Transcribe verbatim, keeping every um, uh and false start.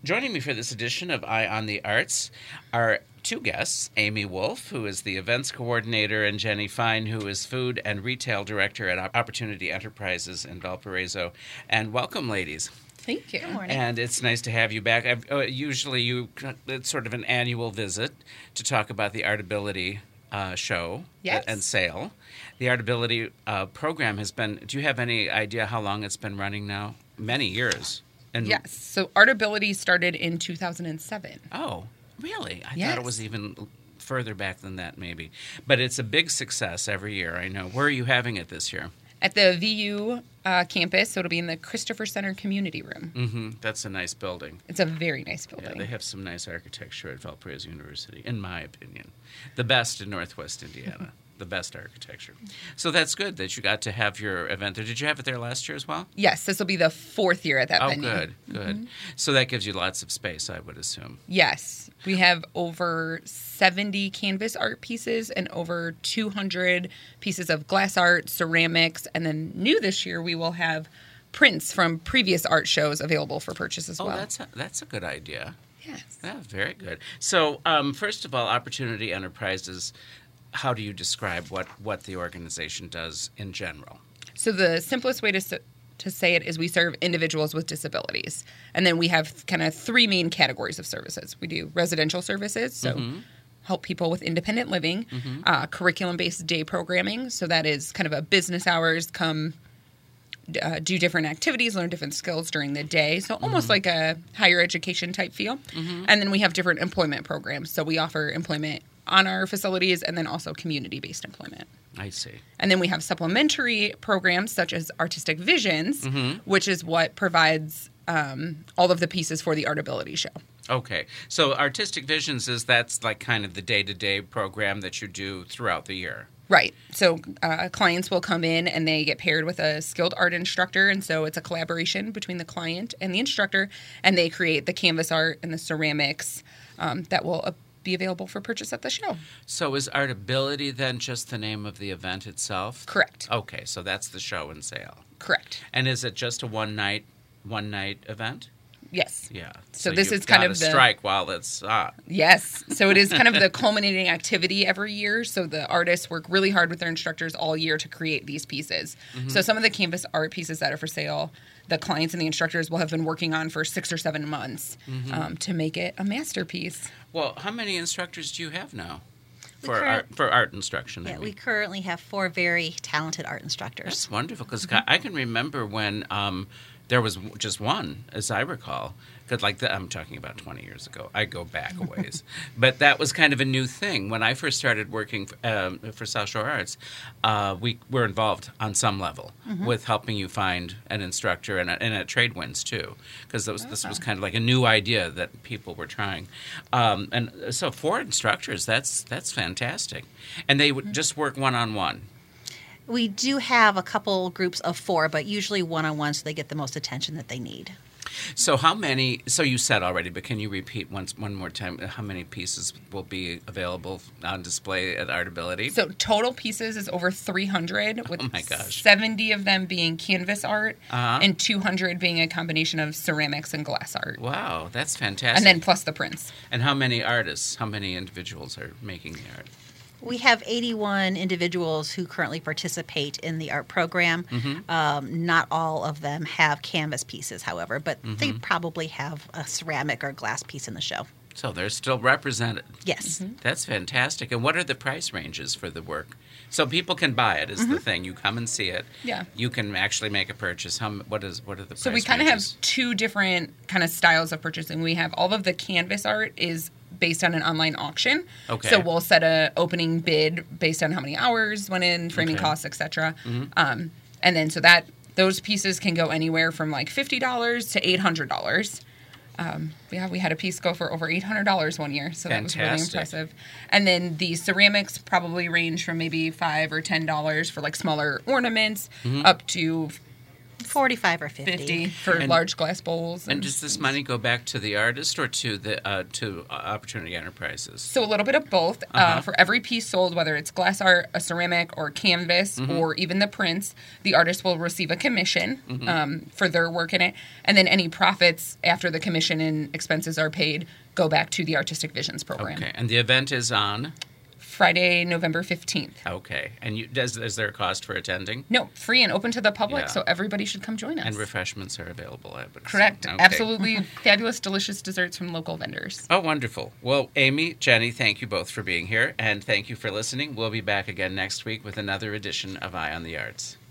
Joining me for this edition of Eye on the Arts are two guests, Amy Wolf, who is the events coordinator, and Jenny Fine, who is food and retail director at Opportunity Enterprises in Valparaiso. And welcome, ladies. Thank you. Good morning. And it's nice to have you back. I've, uh, usually you it's sort of an annual visit to talk about the Artability uh, show Yes. and sale. The Artability uh, program has been, do you have any idea how long it's been running now? Many years. And Yes. So Artability started in two thousand seven. Oh, really? I Yes. thought it was even further back than that, maybe. But it's a big success every year, I know. Where are you having it this year? At the V U uh, campus, so it'll be in the Christopher Center Community Room. Mm-hmm. That's a nice building. It's a very nice Yeah, building. they have some nice architecture at Valparaiso University, in my opinion. The best in Northwest Indiana. The best architecture. So that's good that you got to have your event there. Did you have it there last year as well? Yes, this will be the fourth year at that Oh, venue. good, good. So that gives you lots of space, I would assume. Yes. We have over seventy canvas art pieces and over two hundred pieces of glass art, ceramics, and then new this year we will have prints from previous art shows available for purchase as Oh, well. that's a, that's a good idea. Yes. Yeah, very good. So, um, first of all, Opportunity Enterprises, how do you describe what, what the organization does in general? So the simplest way to s- to say it is we serve individuals with disabilities. And then we have kind of three main categories of services. We do residential services, so Mm-hmm. help people with independent living, uh, curriculum-based day programming, so that is kind of a business hours, come uh, do different activities, learn different skills during the day, so almost like a higher education type feel. And then we have different employment programs, so we offer employment on our facilities and then also community-based employment. I see. And then we have supplementary programs such as Artistic Visions, Mm-hmm. which is what provides um, all of the pieces for the Artability show. Okay. So, Artistic Visions is that's like kind of the day-to-day program that you do throughout the year. Right. So uh, clients will come in and they get paired with a skilled art instructor. And so it's a collaboration between the client and the instructor. And they create the canvas art and the ceramics um, that will uh, be available for purchase at the show. So, is Artability then just the name of the event itself? Correct. Okay, so that's the show and sale. Correct. And is it just a one-night, one-night event? Yes. Yeah. So this you've is kind gotta of the- strike while it's hot. Yes. So it is kind of the culminating activity every year. So the artists work really hard with their instructors all year to create these pieces. So some of the canvas art pieces that are for sale, the clients and the instructors will have been working on for six or seven months um, to make it a masterpiece. Well, how many instructors do you have now We for curr- art, for art instruction? I Yeah, mean? we currently have four very talented art instructors. That's wonderful because I can remember when um, there was just one, as I recall. Because like the, I'm talking about twenty years ago. I go back a ways, but that was kind of a new thing when I first started working for, um, for South Shore Arts. Uh, we were involved on some level with helping you find an instructor and, and at Trade Winds too, because this was kind of like a new idea that people were trying. Um, and so four instructors, that's that's fantastic, and they would just work one on one. We do have a couple groups of four, but usually one-on-one so they get the most attention that they need. So how many? So you said already, but can you repeat once one more time? How many pieces will be available on display at Artability? So total pieces is over three hundred, with Oh my gosh. seventy of them being canvas art Uh-huh. and two hundred being a combination of ceramics and glass art. Wow, that's fantastic. And then plus the prints. and how many artists? How many individuals are making the art? We have eighty-one individuals who currently participate in the art program. Um, not all of them have canvas pieces, however, but they probably have a ceramic or glass piece in the show. So they're still represented. Yes. That's fantastic. And what are the price ranges for the work? So people can buy it is the thing. You come and see it. Yeah. You can actually make a purchase. How? m- What is? What are the? So we price kind of have ranges? two different kind of styles of purchasing. We have all of the canvas art is based on an online auction. Okay. So we'll set a opening bid based on how many hours went in, framing Okay. costs, et cetera. Um, and then so that those pieces can go anywhere from like fifty dollars to eight hundred dollars. Um, yeah, we had a piece go for over eight hundred dollars one year, so that was really Fantastic. impressive. And then the ceramics probably range from maybe five or ten dollars for like smaller ornaments, up to forty-five or fifty. fifty for And- large glass bowls. And does this money go back to the artist or to the uh, to uh, Opportunity Enterprises? So a little bit of both. Uh, Uh-huh. for every piece sold, whether it's glass art, a ceramic, or canvas, Mm-hmm. or even the prints, the artist will receive a commission Mm-hmm. um, for their work in it. And then any profits after the commission and expenses are paid go back to the Artistic Visions program. Okay, and the event is on. Friday, November fifteenth. Okay, and you, does, is there a cost for attending? No, free and open to the public, Yeah. so everybody should come join us. And refreshments are available, I would assume. Correct. Okay. Absolutely fabulous, delicious desserts from local vendors. Oh, wonderful. Well, Amy, Jenny, thank you both for being here, and thank you for listening. We'll be back again next week with another edition of Eye on the Arts.